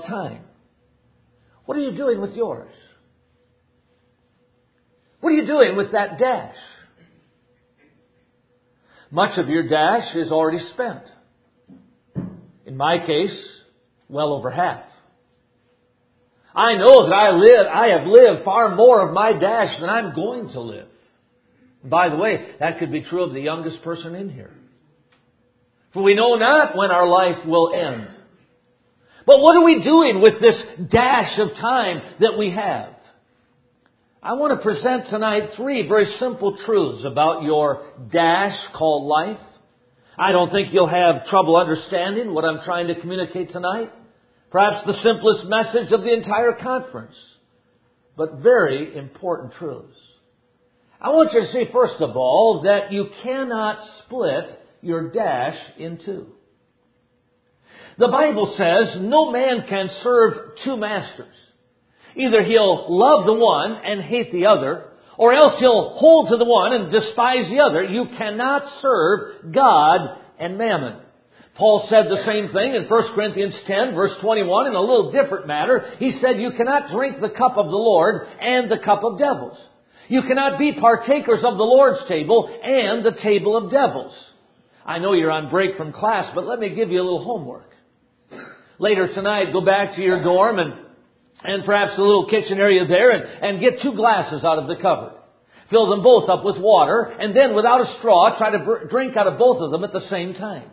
about time. What are you doing with yours? What are you doing with that dash? Much of your dash is already spent. In my case, well over half. I know that I have lived far more of my dash than I'm going to live. By the way, that could be true of the youngest person in here. For we know not when our life will end. But what are we doing with this dash of time that we have? I want to present tonight 3 very simple truths about your dash called life. I don't think you'll have trouble understanding what I'm trying to communicate tonight. Perhaps the simplest message of the entire conference. But very important truths. I want you to see, first of all, that you cannot split your dash in two. The Bible says no man can serve 2 masters. Either he'll love the one and hate the other, or else he'll hold to the one and despise the other. You cannot serve God and mammon. Paul said the same thing in 1 Corinthians 10, verse 21, in a little different matter. He said, you cannot drink the cup of the Lord and the cup of devils. You cannot be partakers of the Lord's table and the table of devils. I know you're on break from class, but let me give you a little homework. Later tonight, go back to your dorm and perhaps a little kitchen area there and get 2 glasses out of the cupboard. Fill them both up with water, and then without a straw, try to drink out of both of them at the same time.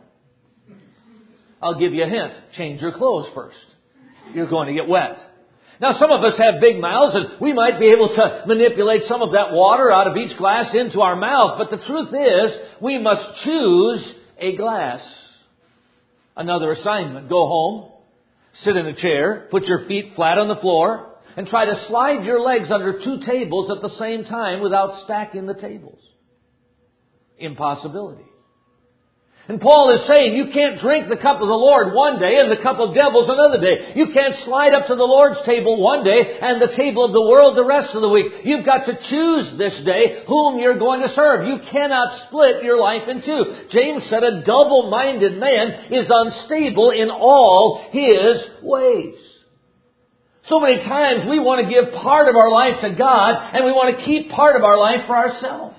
I'll give you a hint. Change your clothes first. You're going to get wet. Now, some of us have big mouths, and we might be able to manipulate some of that water out of each glass into our mouth. But the truth is, we must choose a glass. Another assignment. Go home, sit in a chair, put your feet flat on the floor, and try to slide your legs under 2 tables at the same time without stacking the tables. Impossibility. And Paul is saying you can't drink the cup of the Lord one day and the cup of devils another day. You can't slide up to the Lord's table one day and the table of the world the rest of the week. You've got to choose this day whom you're going to serve. You cannot split your life in 2. James said a double-minded man is unstable in all his ways. So many times we want to give part of our life to God and we want to keep part of our life for ourselves.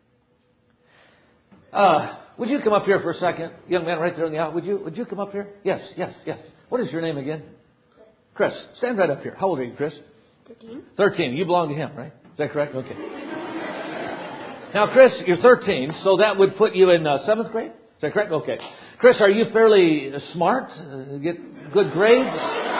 Would you come up here for a second? Young man right there in the aisle. Would you come up here? Yes. What is your name again? Chris. Stand right up here. How old are you, Chris? 13. 13. You belong to him, right? Is that correct? Okay. Now, Chris, you're 13, so that would put you in 7th grade? Is that correct? Okay. Chris, are you fairly smart? Get good grades?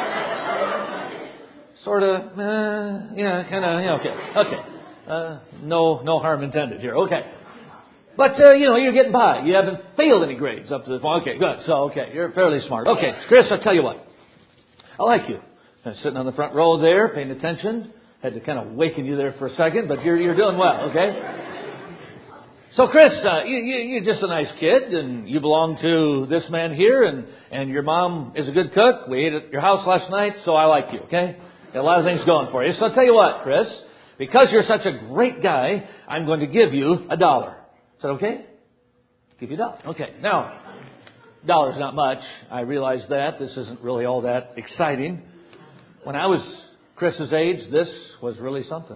Sort of, kind of, okay. No harm intended here. Okay. But, you're getting by. You haven't failed any grades up to this point. Okay, good. So, you're fairly smart. Okay, Chris, I'll tell you what. I like you. Sitting on the front row there, paying attention. Had to kind of waken you there for a second, but you're doing well, okay? So, Chris, you're just a nice kid, and you belong to this man here, and your mom is a good cook. We ate at your house last night, so I like you, okay? Got a lot of things going for you. So I'll tell you what, Chris. Because you're such a great guy, I'm going to give you $1. Is that okay? Give you $1. Okay. Now, $1's not much. I realize that. This isn't really all that exciting. When I was Chris's age, this was really something.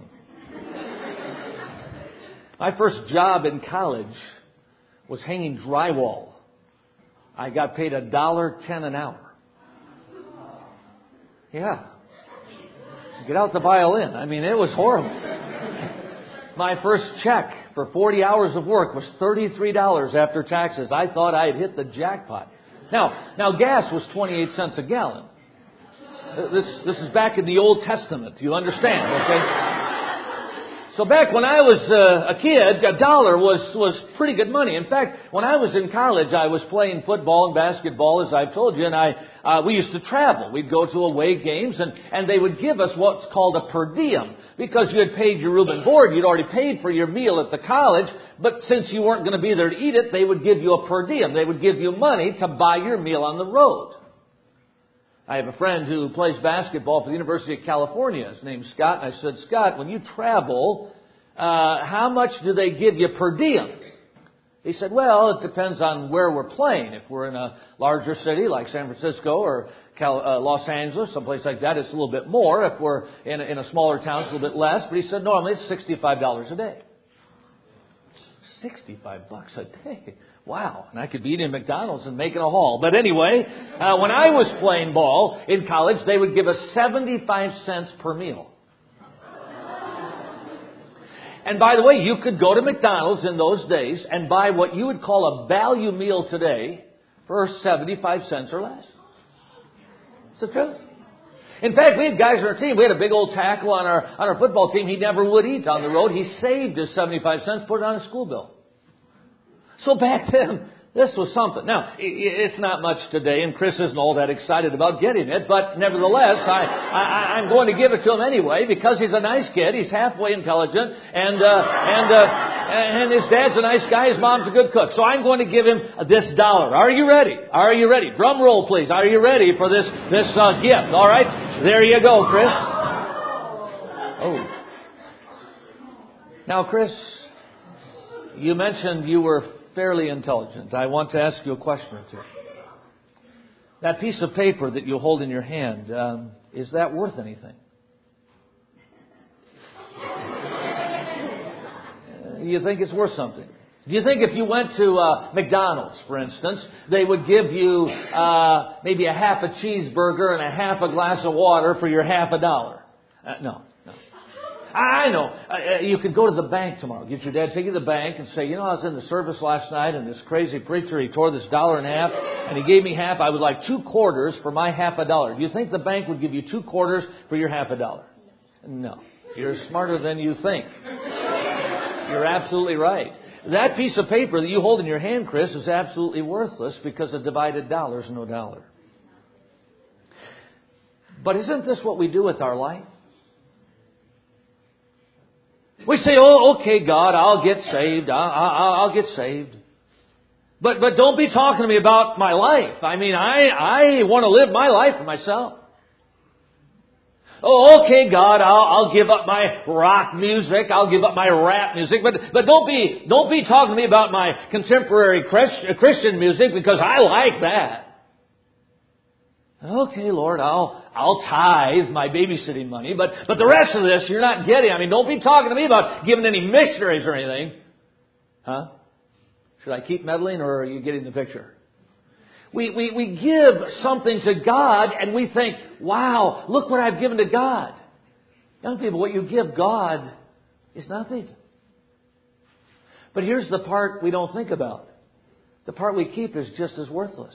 My first job in college was hanging drywall. I got paid $1.10 an hour. Yeah. Get out the violin. I mean, it was horrible. My first check for 40 hours of work was $33 after taxes. I thought I had hit the jackpot. Now gas was 28 cents a gallon. This is back in the Old Testament. You understand, okay? So back when I was a kid, $1 was pretty good money. In fact, when I was in college, I was playing football and basketball, as I've told you, and we used to travel. We'd go to away games, and they would give us what's called a per diem. Because you had paid your room and board, you'd already paid for your meal at the college, but since you weren't going to be there to eat it, they would give you a per diem. They would give you money to buy your meal on the road. I have a friend who plays basketball for the University of California. His name's Scott. And I said, Scott, when you travel, how much do they give you per diem? He said, well, it depends on where we're playing. If we're in a larger city like San Francisco or Los Angeles, someplace like that, it's a little bit more. If we're in a smaller town, it's a little bit less. But he said, normally it's $65 a day. $65 a day. Wow. And I could be eating at McDonald's and making a haul. But anyway, when I was playing ball in college, they would give us 75 cents per meal. And by the way, you could go to McDonald's in those days and buy what you would call a value meal today for 75 cents or less. It's the truth. In fact, we had guys on our team. We had a big old tackle on our football team. He never would eat on the road. He saved his 75 cents, put it on his school bill. So back then, this was something. Now, it's not much today, and Chris isn't all that excited about getting it, but nevertheless, I'm going to give it to him anyway because he's a nice kid. He's halfway intelligent, and his dad's a nice guy. His mom's a good cook. So I'm going to give him this $1. Are you ready? Are you ready? Drum roll, please. Are you ready for this gift? All right? There you go, Chris. Oh. Now, Chris, you mentioned you were fairly intelligent. I want to ask you a question or two. That piece of paper that you hold in your hand, is that worth anything? You think it's worth something? Do you think if you went to McDonald's, for instance, they would give you maybe a half a cheeseburger and a half a glass of water for your half a dollar? No. I know. You could go to the bank tomorrow. Get your dad, take you to the bank and say, I was in the service last night and this crazy preacher, he tore this $1 in half and he gave me half. I would like 2 quarters for my half a dollar. Do you think the bank would give you 2 quarters for your half a dollar? No. You're smarter than you think. You're absolutely right. That piece of paper that you hold in your hand, Chris, is absolutely worthless because a divided dollar is no dollar. But isn't this what we do with our life? We say, oh, okay, God, I'll get saved. I'll get saved. But don't be talking to me about my life. I mean, I want to live my life for myself. Oh, okay, God, I'll give up my rock music. I'll give up my rap music. But don't be talking to me about my contemporary Christian music because I like that. Okay, Lord, I'll tithe my babysitting money, but the rest of this you're not getting. I mean, don't be talking to me about giving any missionaries or anything. Huh? Should I keep meddling or are you getting the picture? We give something to God and we think, wow, look what I've given to God. Young people, what you give God is nothing. But here's the part we don't think about. The part we keep is just as worthless.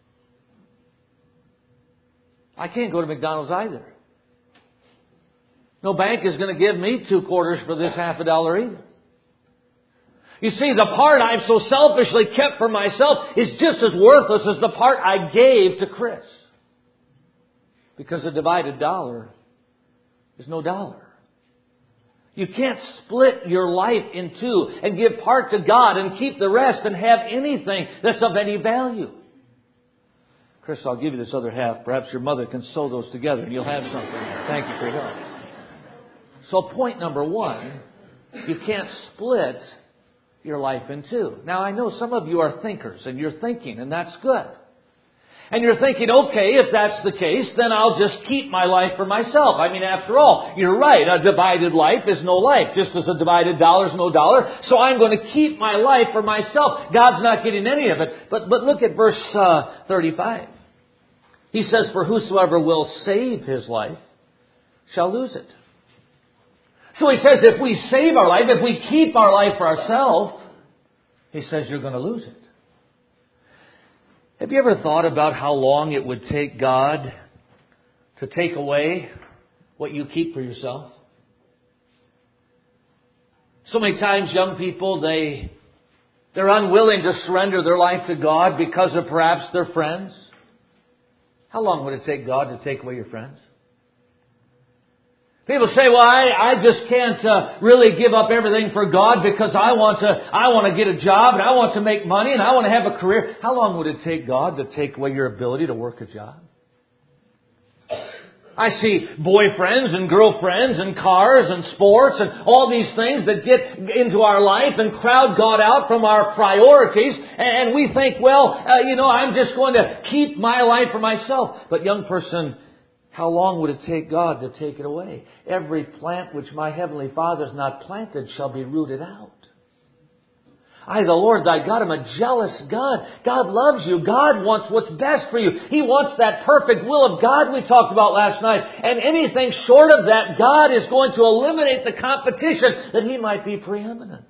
I can't go to McDonald's either. No bank is going to give me 2 quarters for this half a dollar either. You see, the part I've so selfishly kept for myself is just as worthless as the part I gave to Chris. Because a divided dollar is no dollar. You can't split your life in two and give part to God and keep the rest and have anything that's of any value. Chris, I'll give you this other half. Perhaps your mother can sew those together and you'll have something. Thank you for your help. So point number 1, you can't split your life in two. Now I know some of you are thinkers and you're thinking and that's good. And you're thinking, okay, if that's the case, then I'll just keep my life for myself. I mean, after all, you're right. A divided life is no life, just as a divided dollar is no dollar. So I'm going to keep my life for myself. God's not getting any of it. But look at verse 35. He says, for whosoever will save his life shall lose it. So he says, if we save our life, if we keep our life for ourselves, he says you're going to lose it. Have you ever thought about how long it would take God to take away what you keep for yourself? So many times young people, they're unwilling to surrender their life to God because of perhaps their friends. How long would it take God to take away your friends? People say, well, I just can't really give up everything for God because I want to get a job and I want to make money and I want to have a career. How long would it take God to take away your ability to work a job? I see boyfriends and girlfriends and cars and sports and all these things that get into our life and crowd God out from our priorities. And we think, well, I'm just going to keep my life for myself. But young person, how long would it take God to take it away? Every plant which my heavenly Father has not planted shall be rooted out. I, the Lord thy God, am a jealous God. God loves you. God wants what's best for you. He wants that perfect will of God we talked about last night. And anything short of that, God is going to eliminate the competition that He might be preeminent.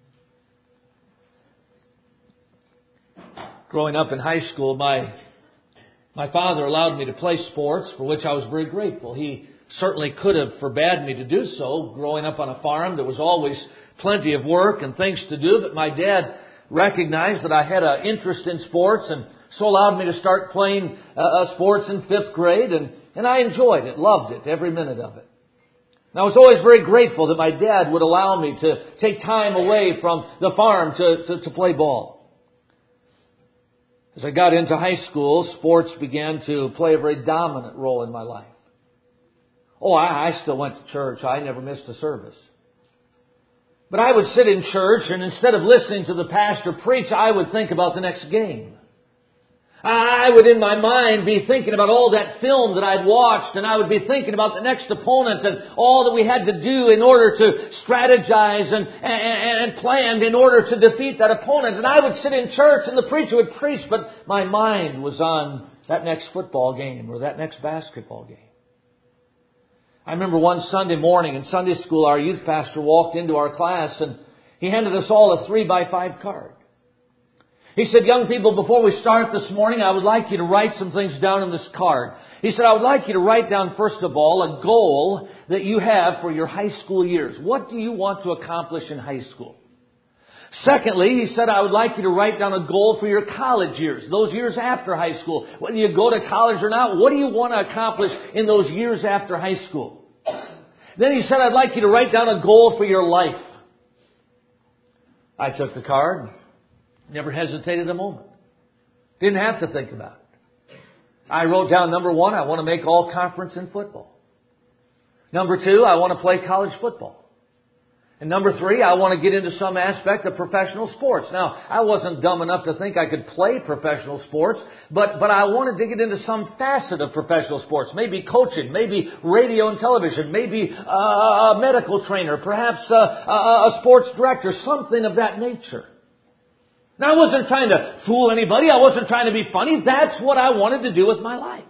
Growing up in high school, my father allowed me to play sports, for which I was very grateful. He certainly could have forbade me to do so. Growing up on a farm, there was always plenty of work and things to do, but my dad recognized that I had an interest in sports and so allowed me to start playing sports in 5th grade, and I enjoyed it, loved it, every minute of it. And I was always very grateful that my dad would allow me to take time away from the farm to play ball. As I got into high school, sports began to play a very dominant role in my life. Oh, I still went to church. I never missed a service. But I would sit in church, and instead of listening to the pastor preach, I would think about the next game. I would, in my mind, be thinking about all that film that I'd watched, and I would be thinking about the next opponent and all that we had to do in order to strategize and plan in order to defeat that opponent. And I would sit in church, and the preacher would preach, but my mind was on that next football game or that next basketball game. I remember one Sunday morning in Sunday school, our youth pastor walked into our class and he handed us all a 3x5 card. He said, young people, before we start this morning, I would like you to write some things down in this card. He said, I would like you to write down, first of all, a goal that you have for your high school years. What do you want to accomplish in high school? Secondly, he said, I would like you to write down a goal for your college years, those years after high school. Whether you go to college or not, what do you want to accomplish in those years after high school? Then he said, I'd like you to write down a goal for your life. I took the card, never hesitated a moment. Didn't have to think about it. I wrote down, number 1, I want to make all conference in football. Number 2, I want to play college football. And number 3, I want to get into some aspect of professional sports. Now, I wasn't dumb enough to think I could play professional sports, but I wanted to get into some facet of professional sports. Maybe coaching, maybe radio and television, maybe a medical trainer, perhaps a sports director, something of that nature. Now, I wasn't trying to fool anybody. I wasn't trying to be funny. That's what I wanted to do with my life.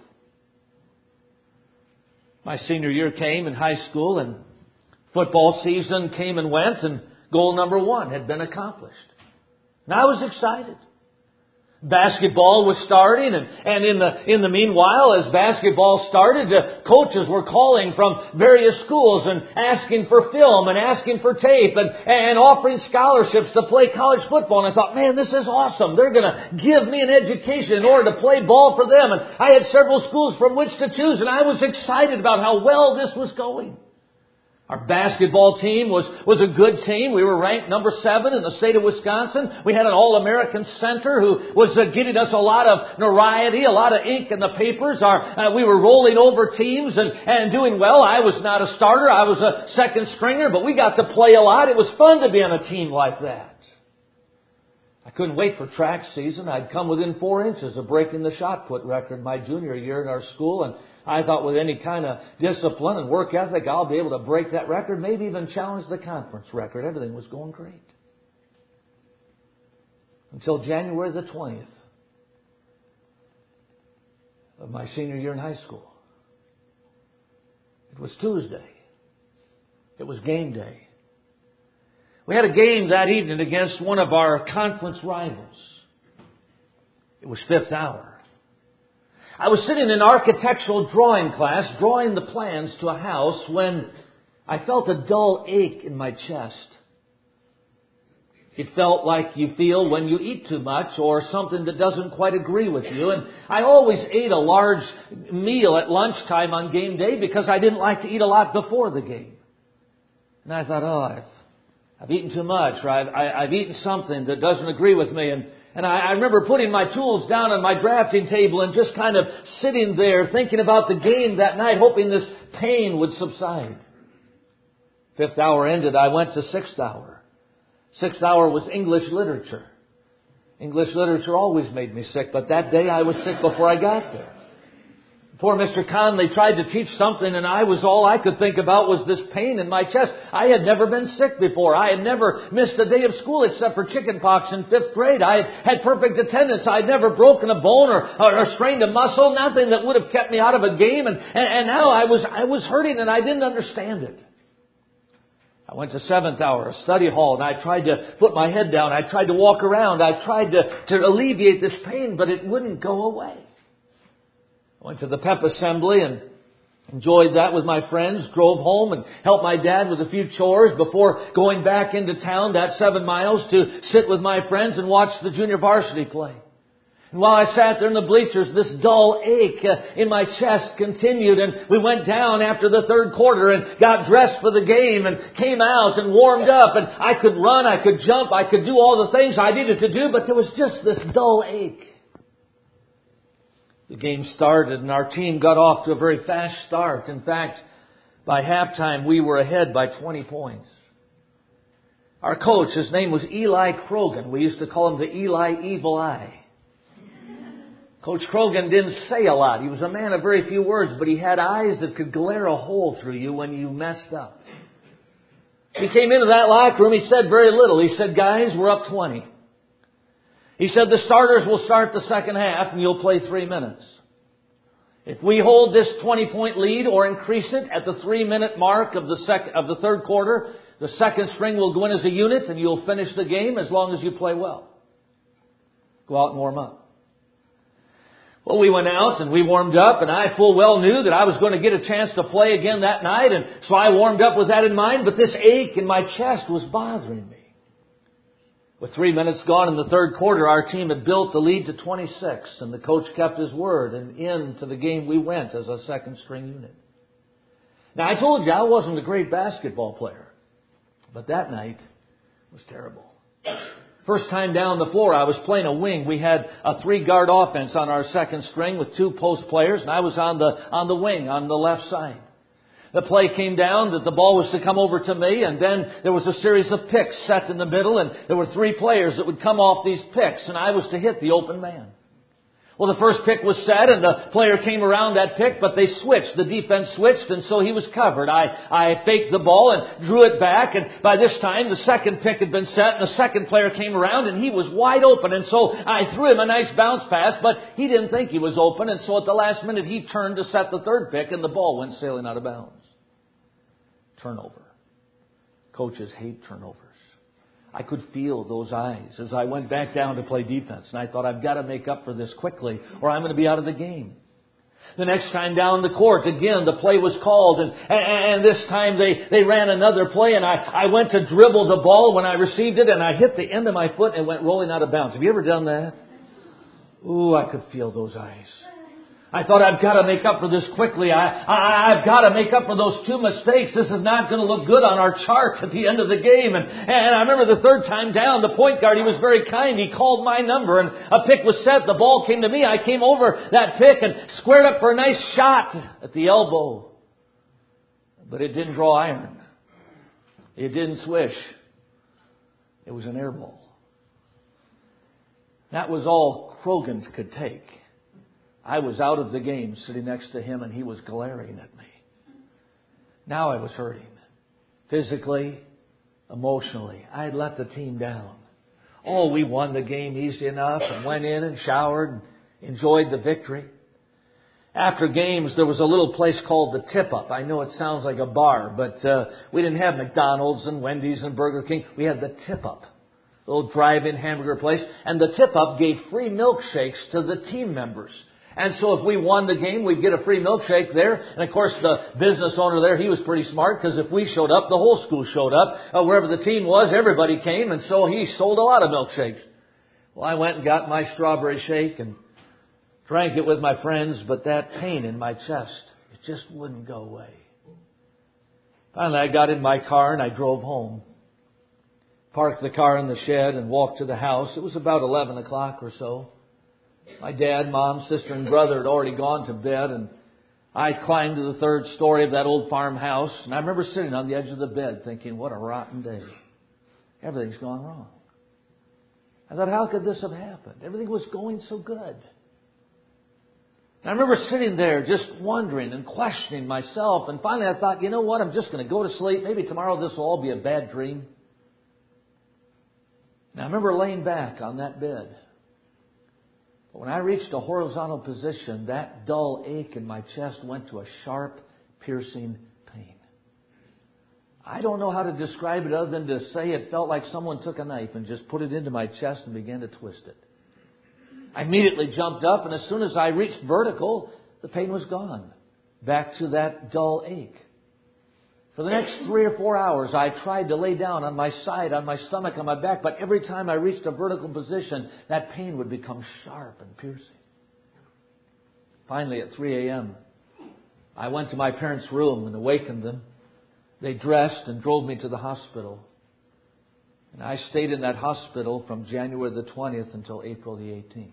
My senior year came in high school, and football season came and went, and goal number 1 had been accomplished. And I was excited. Basketball was starting, and in the meanwhile, as basketball started, coaches were calling from various schools and asking for film and asking for tape and offering scholarships to play college football. And I thought, man, this is awesome. They're going to give me an education in order to play ball for them. And I had several schools from which to choose, and I was excited about how well this was going. Our basketball team was a good team. We were ranked number 7 in the state of Wisconsin. We had an All-American center who was getting us a lot of notoriety, a lot of ink in the papers. We were rolling over teams and doing well. I was not a starter. I was a second stringer, but we got to play a lot. It was fun to be on a team like that. I couldn't wait for track season. I'd come within 4 inches of breaking the shot put record my junior year in our school, and I thought with any kind of discipline and work ethic, I'll be able to break that record, maybe even challenge the conference record. Everything was going great. Until January the 20th of my senior year in high school. It was Tuesday. It was game day. We had a game that evening against one of our conference rivals. It was 5th hour. I was sitting in architectural drawing class, drawing the plans to a house, when I felt a dull ache in my chest. It felt like you feel when you eat too much or something that doesn't quite agree with you. And I always ate a large meal at lunchtime on game day because I didn't like to eat a lot before the game. And I thought, I've eaten too much, or I've eaten something that doesn't agree with me. And And I remember putting my tools down on my drafting table and just kind of sitting there thinking about the game that night, hoping this pain would subside. 5th hour ended, I went to 6th hour. 6th hour was English literature. English literature always made me sick, but that day I was sick before I got there. Poor Mr. Conley tried to teach something, and all I could think about was this pain in my chest. I had never been sick before. I had never missed a day of school except for chickenpox in 5th grade. I had perfect attendance. I had never broken a bone or strained a muscle, nothing that would have kept me out of a game. And now I was hurting, and I didn't understand it. I went to 7th hour, a study hall, and I tried to put my head down. I tried to walk around. I tried to alleviate this pain, but it wouldn't go away. I went to the pep assembly and enjoyed that with my friends, drove home and helped my dad with a few chores before going back into town, that 7 miles, to sit with my friends and watch the junior varsity play. And while I sat there in the bleachers, this dull ache in my chest continued, and we went down after the 3rd quarter and got dressed for the game and came out and warmed up, and I could run, I could jump, I could do all the things I needed to do, but there was just this dull ache. The game started and our team got off to a very fast start. In fact, by halftime we were ahead by 20 points. Our coach, his name was Eli Krogan. We used to call him the Eli Evil Eye. Coach Krogan didn't say a lot. He was a man of very few words, but he had eyes that could glare a hole through you when you messed up. He came into that locker room, he said very little. He said, "Guys, we're up 20. He said, the starters will start the second half and you'll play 3 minutes. If we hold this 20-point lead or increase it at the 3-minute mark of the 3rd quarter, the second string will go in as a unit and you'll finish the game as long as you play well. Go out and warm up." Well, we went out and we warmed up, and I full well knew that I was going to get a chance to play again that night, and so I warmed up with that in mind, but this ache in my chest was bothering me. With 3 minutes gone in the 3rd quarter, our team had built the lead to 26, and the coach kept his word, and into the game we went as a second string unit. Now, I told you I wasn't a great basketball player, but that night was terrible. First time down the floor, I was playing a wing. We had a 3-guard offense on our second string with 2 post players, and I was on the wing on the left side. The play came down that the ball was to come over to me, and then there was a series of picks set in the middle, and there were 3 players that would come off these picks, and I was to hit the open man. Well, the first pick was set, and the player came around that pick, but they switched. The defense switched, and so he was covered. I faked the ball and drew it back, and by this time, the second pick had been set, and the second player came around, and he was wide open, and so I threw him a nice bounce pass, but he didn't think he was open, and so at the last minute, he turned to set the 3rd pick, and the ball went sailing out of bounds. Turnover. Coaches hate turnovers. I could feel those eyes as I went back down to play defense. And I thought, I've got to make up for this quickly or I'm going to be out of the game. The next time down the court, again, the play was called. And this time they ran another play. And I went to dribble the ball when I received it. And I hit the end of my foot and went rolling out of bounds. Have you ever done that? Ooh, I could feel those eyes. I thought, I've got to make up for this quickly. I've got to make up for those 2 mistakes. This is not going to look good on our chart at the end of the game. And I remember the 3rd time down, the point guard, he was very kind. He called my number and a pick was set. The ball came to me. I came over that pick and squared up for a nice shot at the elbow. But it didn't draw iron. It didn't swish. It was an air ball. That was all Krogan could take. I was out of the game sitting next to him and he was glaring at me. Now I was hurting. Physically, emotionally. I had let the team down. Oh, we won the game easy enough and went in and showered and enjoyed the victory. After games, there was a little place called the Tip-Up. I know it sounds like a bar, but we didn't have McDonald's and Wendy's and Burger King. We had the Tip-Up, a little drive-in hamburger place. And the Tip-Up gave free milkshakes to the team members. And so if we won the game, we'd get a free milkshake there. And of course, the business owner there, he was pretty smart because if we showed up, the whole school showed up. Wherever the team was, everybody came. And so he sold a lot of milkshakes. Well, I went and got my strawberry shake and drank it with my friends, but that pain in my chest, it just wouldn't go away. Finally, I got in my car and I drove home. parked the car in the shed and walked to the house. It was about 11 o'clock or so. My dad, mom, sister, and brother had already gone to bed, and I climbed to the third story of that old farmhouse, and I remember sitting on the edge of the bed thinking, what a rotten day. Everything's gone wrong. I thought, how could this have happened? Everything was going so good. And I remember sitting there just wondering and questioning myself, and finally I thought, you know what, I'm just going to go to sleep. Maybe tomorrow this will all be a bad dream. And I remember laying back on that bed. But when I reached a horizontal position, that dull ache in my chest went to a sharp, piercing pain. I don't know how to describe it other than to say it felt like someone took a knife and just put it into my chest and began to twist it. I immediately jumped up, and as soon as I reached vertical, the pain was gone. Back to that dull ache. For the next 3 or 4 hours, I tried to lay down on my side, on my stomach, on my back, but every time I reached a vertical position, that pain would become sharp and piercing. Finally, at 3 a.m., I went to my parents' room and awakened them. They dressed and drove me to the hospital. And I stayed in that hospital from January the 20th until April the 18th.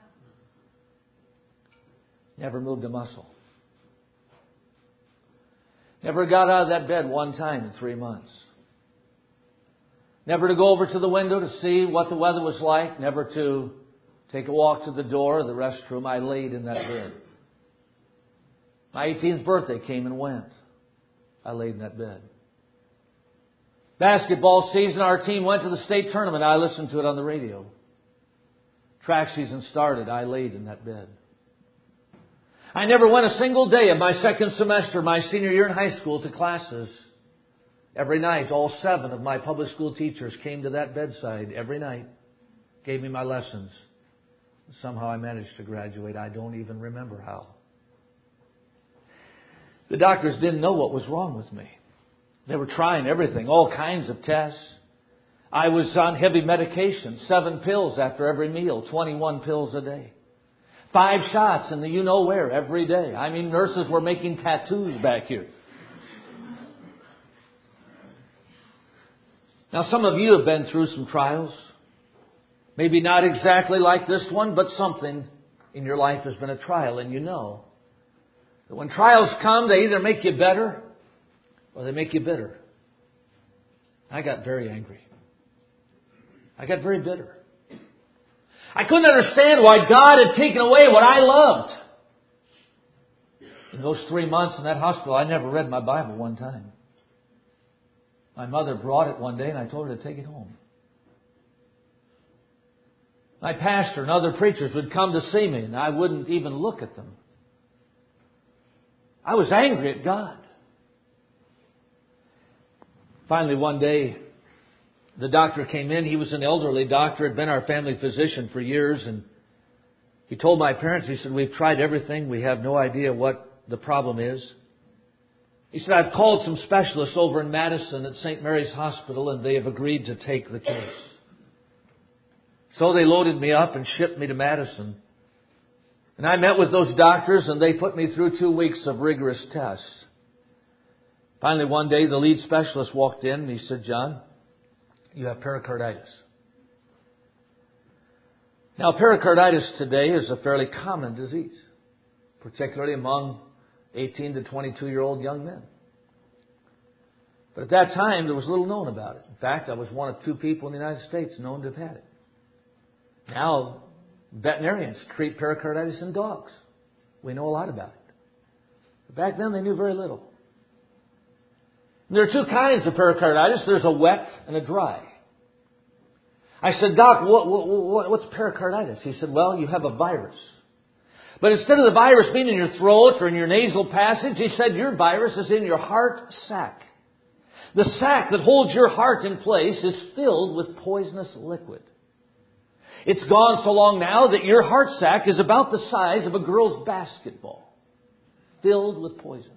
Never moved a muscle. Never got out of that bed one time in 3 months. Never to go over to the window to see what the weather was like. Never to take a walk to the door or the restroom. I laid in that bed. My 18th birthday came and went. I laid in that bed. Basketball season, our team went to the state tournament. I listened to it on the radio. Track season started. I laid in that bed. I never went a single day of my second semester, my senior year in high school, to classes. Every night, all 7 of my public school teachers came to that bedside every night, gave me my lessons. Somehow I managed to graduate. I don't even remember how. The doctors didn't know what was wrong with me. They were trying everything, all kinds of tests. I was on heavy medication, 7 pills after every meal, 21 pills a day. 5 shots in the you-know-where every day. I mean, nurses were making tattoos back here. Now, some of you have been through some trials. Maybe not exactly like this one, but something in your life has been a trial, and you know that when trials come, they either make you better or they make you bitter. I got very angry. I got very bitter. I couldn't understand why God had taken away what I loved. In those 3 months in that hospital, I never read my Bible one time. My mother brought it one day and I told her to take it home. My pastor and other preachers would come to see me and I wouldn't even look at them. I was angry at God. Finally, one day, the doctor came in. He was an elderly doctor, had been our family physician for years. And he told my parents, he said, we've tried everything. We have no idea what the problem is. He said, I've called some specialists over in Madison at St. Mary's Hospital and they have agreed to take the case. So they loaded me up and shipped me to Madison. And I met with those doctors and they put me through 2 weeks of rigorous tests. Finally, one day, the lead specialist walked in and he said, John, you have pericarditis. Now, pericarditis today is a fairly common disease, particularly among 18 to 22-year-old young men. But at that time, there was little known about it. In fact, I was one of 2 people in the United States known to have had it. Now, veterinarians treat pericarditis in dogs. We know a lot about it. But back then, they knew very little. And there are 2 kinds of pericarditis. There's a wet and a dry. I said, Doc, what's pericarditis? He said, well, you have a virus. But instead of the virus being in your throat or in your nasal passage, he said, your virus is in your heart sac. The sac that holds your heart in place is filled with poisonous liquid. It's gone so long now that your heart sac is about the size of a girl's basketball, filled with poison.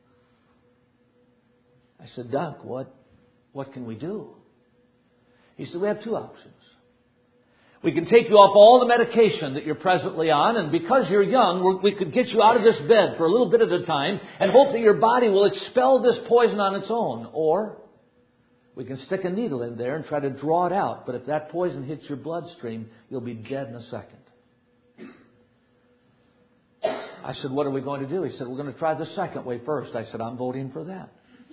I said, Doc, what can we do? He said, we have 2 options. We can take you off all the medication that you're presently on, and because you're young, we could get you out of this bed for a little bit at a time and hope that your body will expel this poison on its own. Or We can stick a needle in there and try to draw it out. But if that poison hits your bloodstream, you'll be dead in a second. I said, what are we going to do? He said, we're going to try the second way first. I said, I'm voting for that.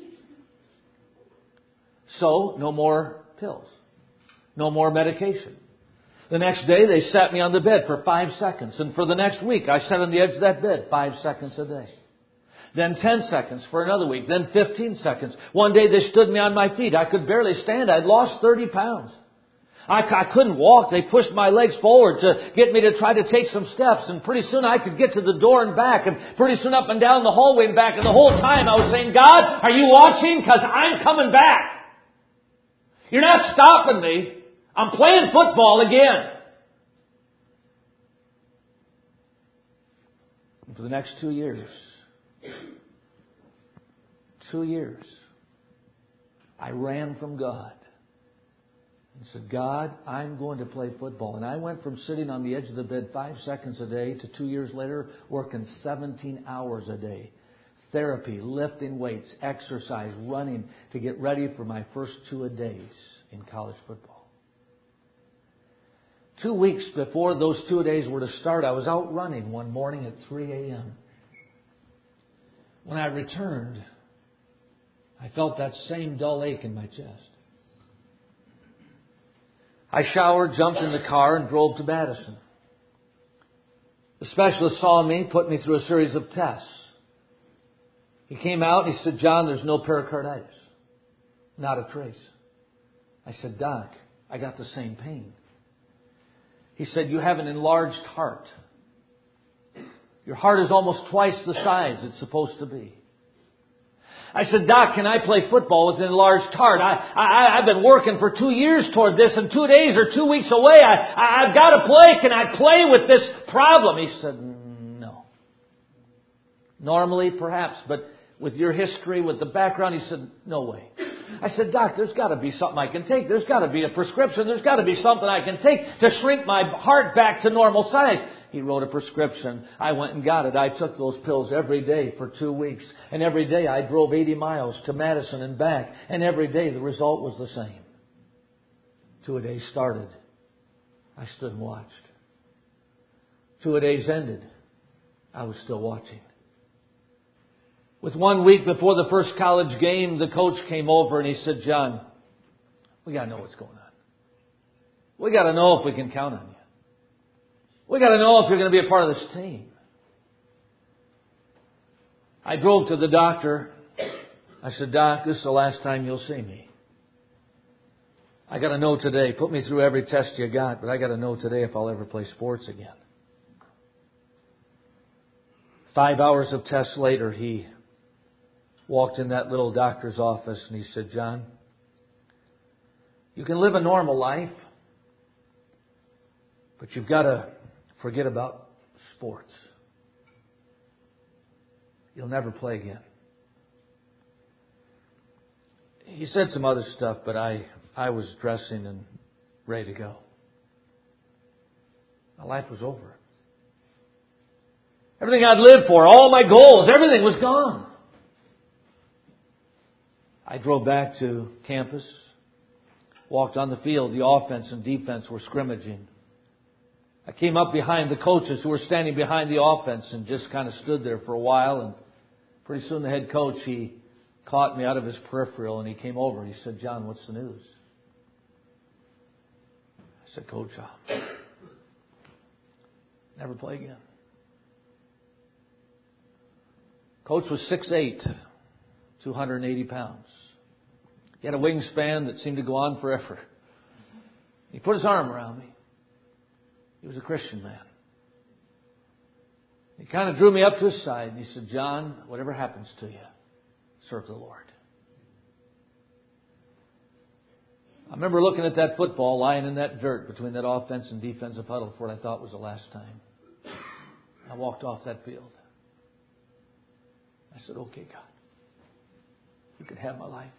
So, no more pills. No more medication. The next day, they sat me on the bed for 5 seconds. And for the next week, I sat on the edge of that bed 5 seconds a day. Then 10 seconds for another week. Then 15 seconds. One day, they stood me on my feet. I could barely stand. I'd lost 30 pounds. I couldn't walk. They pushed my legs forward to get me to try to take some steps. And pretty soon I could get to the door and back. And pretty soon up and down the hallway and back. And the whole time I was saying, God, are you watching? Because I'm coming back. You're not stopping me. I'm playing football again. And for the next 2 years, I ran from God. And said, God, I'm going to play football. And I went from sitting on the edge of the bed 5 seconds a day to 2 years later working 17 hours a day. Therapy, lifting weights, exercise, running to get ready for my first 2-a-days in college football. 2 weeks before those 2-a-days were to start, I was out running one morning at 3 a.m. When I returned, I felt that same dull ache in my chest. I showered, jumped in the car, and drove to Madison. The specialist saw me, put me through a series of tests. He came out and he said, John, there's no pericarditis. Not a trace. I said, Doc, I got the same pain. He said, you have an enlarged heart. Your heart is almost twice the size it's supposed to be. I said, Doc, can I play football with an enlarged heart? I've been working for 2 years toward this, and 2 days or 2 weeks away. I've got to play. Can I play with this problem? He said, no. Normally, perhaps, but with your history, with the background, he said, no way. I said, Doc, there's got to be something I can take. There's got to be a prescription. There's got to be something I can take to shrink my heart back to normal size. He wrote a prescription. I went and got it. I took those pills every day for 2 weeks. And every day I drove 80 miles to Madison and back. And every day the result was the same. 2-a-days started. I stood and watched. 2-a-days ended. I was still watching. With 1 week before the first college game, the coach came over and he said, John, we got to know what's going on. We got to know if we can count on you. We got to know if you're going to be a part of this team. I drove to the doctor. I said, Doc, this is the last time you'll see me. I got to know today. Put me through every test you got, but I got to know today if I'll ever play sports again. 5 hours of tests later, he walked in that little doctor's office and he said, John, you can live a normal life, but you've got to forget about sports. You'll never play again. He said some other stuff, but I was dressing and ready to go. My life was over. Everything I'd lived for, all my goals, everything was gone. I drove back to campus, walked on the field. The offense and defense were scrimmaging. I came up behind the coaches who were standing behind the offense and just kind of stood there for a while. And pretty soon the head coach, he caught me out of his peripheral and he came over. He said, John, what's the news? I said, Coach, I'll never play again. Coach was 6'8", 280 pounds. He had a wingspan that seemed to go on forever. He put his arm around me. He was a Christian man. He kind of drew me up to his side and he said, John, whatever happens to you, serve the Lord. I remember looking at that football lying in that dirt between that offense and defensive huddle for what I thought was the last time. I walked off that field. I said, okay, God, you can have my life.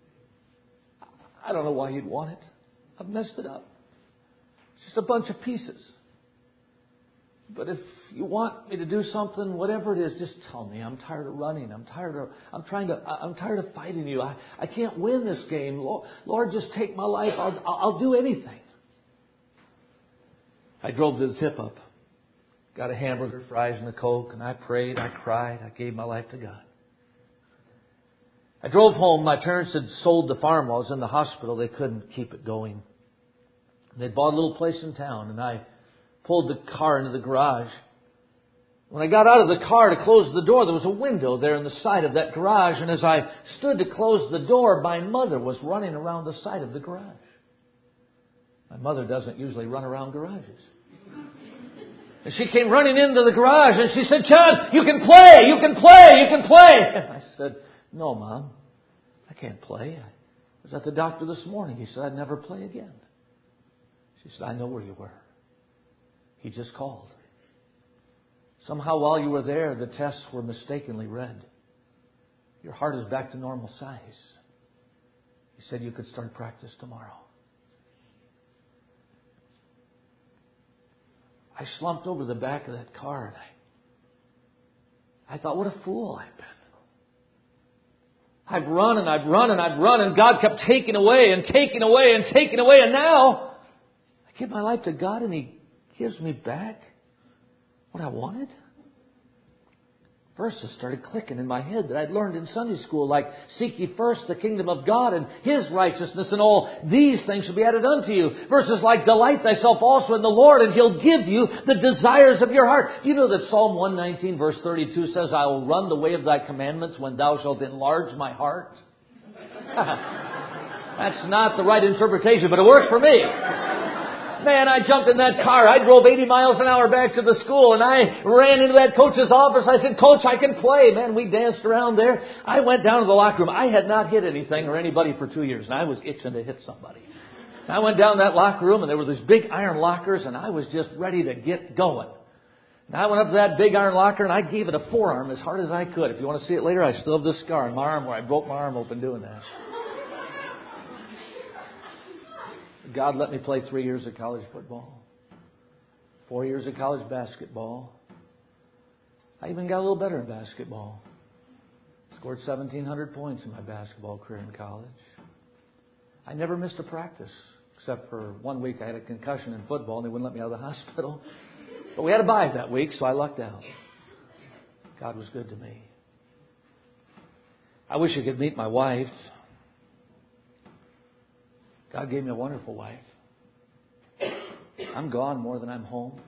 I don't know why you'd want it. I've messed it up. It's just a bunch of pieces. But if you want me to do something, whatever it is, just tell me. I'm tired of running. I'm tired of fighting you. I can't win this game. Lord, just take my life. I'll do anything. I drove to the tip-up, got a hamburger, fries, and a Coke, and I prayed, I cried, I gave my life to God. I drove home. My parents had sold the farm while I was in the hospital. They couldn't keep it going. They'd bought a little place in town, and I pulled the car into the garage. When I got out of the car to close the door, there was a window there in the side of that garage, and as I stood to close the door, my mother was running around the side of the garage. My mother doesn't usually run around garages. And she came running into the garage and she said, "John, you can play, you can play, you can play." And I said, "No, Mom, I can't play. I was at the doctor this morning. He said I'd never play again." She said, "I know where you were. He just called. Somehow while you were there, the tests were mistakenly red. Your heart is back to normal size. He said you could start practice tomorrow." I slumped over the back of that car and I thought, what a fool I've been. I've run and I've run and I've run, and God kept taking away and taking away and taking away, and now I give my life to God and He gives me back what I wanted. Verses started clicking in my head that I'd learned in Sunday school, like, "Seek ye first the kingdom of God and His righteousness, and all these things shall be added unto you." Verses like, "Delight thyself also in the Lord, and He'll give you the desires of your heart." You know that Psalm 119 verse 32 says, "I will run the way of thy commandments when thou shalt enlarge my heart." That's not the right interpretation, but it works for me. Man, I jumped in that car. I drove 80 miles an hour back to the school, and I ran into that coach's office. I said, "Coach, I can play." Man, we danced around there. I went down to the locker room. I had not hit anything or anybody for 2 years, and I was itching to hit somebody. I went down that locker room, and there were these big iron lockers, and I was just ready to get going. And I went up to that big iron locker, and I gave it a forearm as hard as I could. If you want to see it later, I still have this scar on my arm where I broke my arm open doing that. God let me play 3 years of college football, 4 years of college basketball. I even got a little better in basketball. Scored 1,700 points in my basketball career in college. I never missed a practice, except for 1 week I had a concussion in football and they wouldn't let me out of the hospital. But we had a bye that week, so I lucked out. God was good to me. I wish you could meet my wife. God gave me a wonderful wife. I'm gone more than I'm home.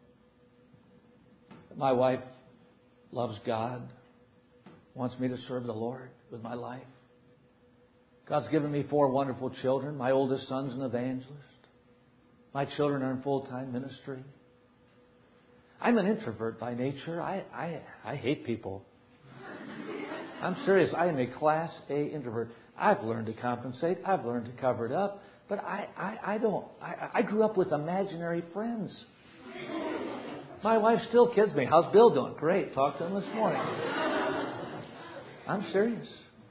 My wife loves God, wants me to serve the Lord with my life. God's given me 4 wonderful children. My oldest son's an evangelist. My children are in full-time ministry. I'm an introvert by nature. I hate people. I'm serious. I am a Class A introvert. I've learned to compensate. I've learned to cover it up. But I grew up with imaginary friends. My wife still kids me. "How's Bill doing?" "Great. Talked to him this morning." I'm serious.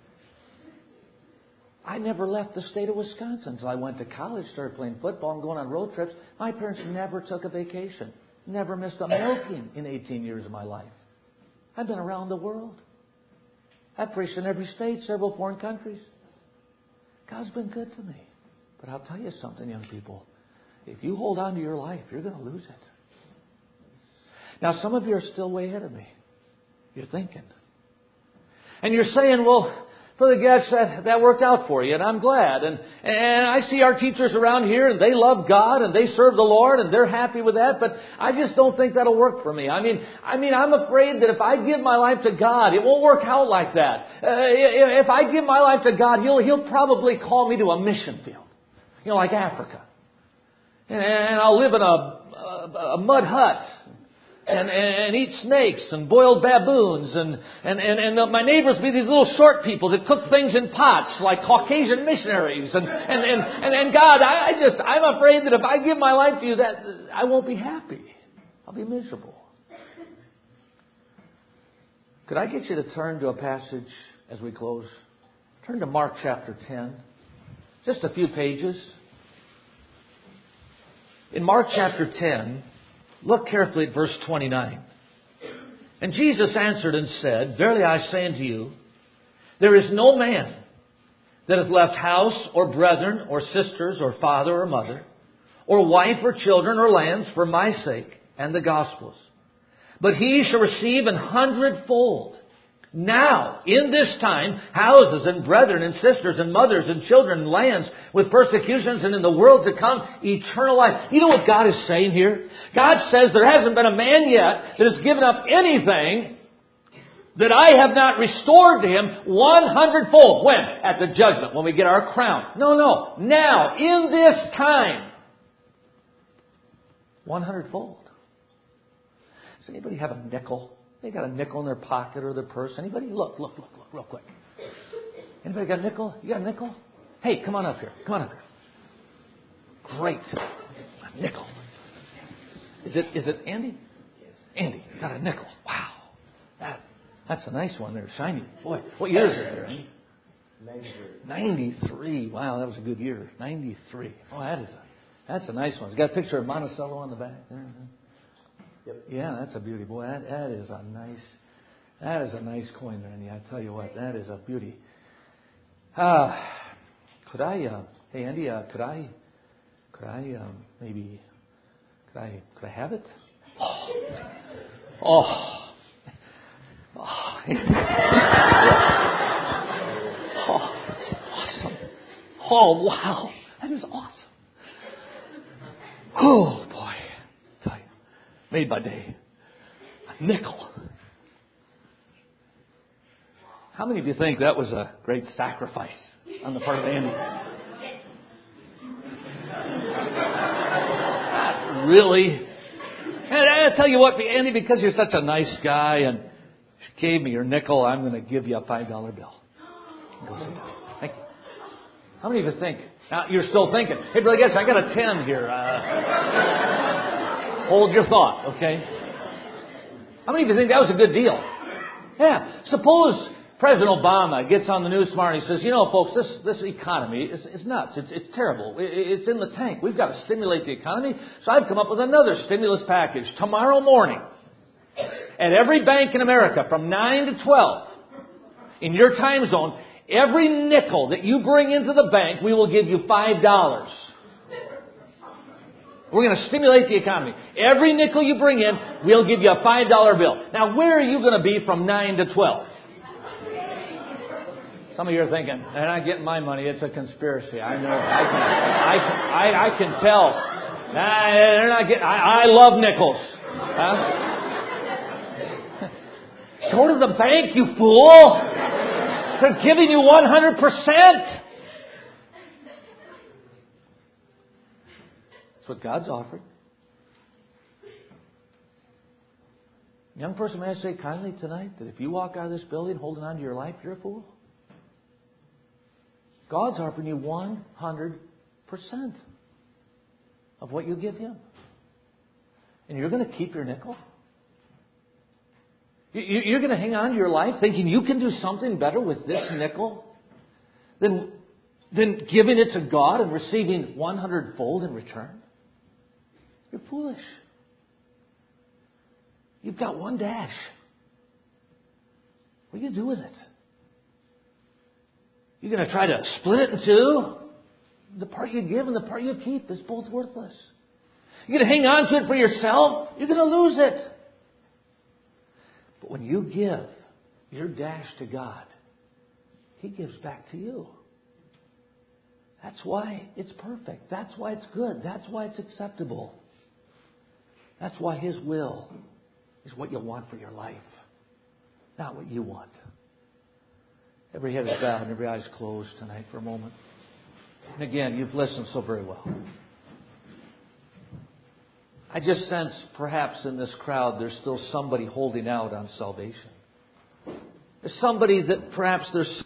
I never left the state of Wisconsin until I went to college, started playing football and going on road trips. My parents never took a vacation. Never missed a milking in 18 years of my life. I've been around the world. I've preached in every state, several foreign countries. God's been good to me. But I'll tell you something, young people. If you hold on to your life, you're going to lose it. Now, some of you are still way ahead of me. You're thinking. And you're saying, "Well, Brother Getch, that worked out for you, and I'm glad. And I see our teachers around here, and they love God, and they serve the Lord, and they're happy with that, but I just don't think that'll work for me. I mean, I'm afraid that if I give my life to God, it won't work out like that. If I give my life to God, He'll probably call me to a mission field, like Africa. And I'll live in a mud hut. And eat snakes and boiled baboons and my neighbors be these little short people that cook things in pots like Caucasian missionaries and God, I'm afraid that if I give my life to you, that I won't be happy. I'll be miserable." Could I get you to turn to a passage as we close? Turn to Mark chapter 10. Just a few pages. In Mark chapter 10, Look carefully at verse 29. And Jesus answered and said, Verily I say unto you, there is no man that hath left house or brethren or sisters or father or mother or wife or children or lands for my sake and the gospel's, but he shall receive 100-fold. Now, in this time, houses and brethren and sisters and mothers and children and lands with persecutions, and in the world to come, eternal life. You know what God is saying here? God says there hasn't been a man yet that has given up anything that I have not restored to him 100-fold. When? At the judgment, when we get our crown. No. Now, in this time, 100-fold. Does anybody have a nickel? They got a nickel in their pocket or their purse. Anybody? Look, real quick. Anybody got a nickel? You got a nickel? Hey, come on up here. Great. A nickel. Is it Andy? Andy, got a nickel. Wow. That's a nice one there. Shiny. Boy, what year is it there, Andy? 93. Wow, that was a good year. 93. Oh, that's a nice one. It's got a picture of Monticello on the back there. Yep. Yeah, that's a beauty, boy. That is a nice coin there, Andy. I tell you what, that is a beauty. Could I, hey Andy, could I have it? Oh, that's awesome. Oh, wow, that is awesome. Oh boy. Made by day. A nickel. How many of you think that was a great sacrifice on the part of Andy? Really? And I tell you what, Andy, because you're such a nice guy and you gave me your nickel, I'm going to give you a $5 bill. Go sit down. Thank you. How many of you think? Now, you're still thinking, hey, Brother Getz, I got a 10 here. Hold your thought, okay? How many of you think that was a good deal? Yeah. Suppose President Obama gets on the news tomorrow and he says, you know, folks, this economy is nuts. It's terrible. It's in the tank. We've got to stimulate the economy. So I've come up with another stimulus package. Tomorrow morning, at every bank in America from 9 to 12, in your time zone, every nickel that you bring into the bank, we will give you $5. We're going to stimulate the economy. Every nickel you bring in, we'll give you a $5 bill. Now, where are you going to be from 9 to 12? Some of you are thinking, they're not getting my money. It's a conspiracy. I know. I can tell. They're not getting. I love nickels. Huh? Go to the bank, you fool. They're giving you 100%. That's what God's offering. Young person, may I say kindly tonight that if you walk out of this building holding on to your life, you're a fool. God's offering you 100% of what you give Him. And you're going to keep your nickel? You're going to hang on to your life thinking you can do something better with this nickel than giving it to God and receiving 100-fold in return? You're foolish. You've got one dash. What are you going to do with it? You're going to try to split it in two? The part you give and the part you keep is both worthless. You're going to hang on to it for yourself? You're going to lose it. But when you give your dash to God, He gives back to you. That's why it's perfect. That's why it's good. That's why it's acceptable. That's why His will is what you want for your life, not what you want. Every head is bowed and every eye is closed tonight for a moment. And again, you've listened so very well. I just sense perhaps in this crowd there's still somebody holding out on salvation. There's somebody that perhaps there's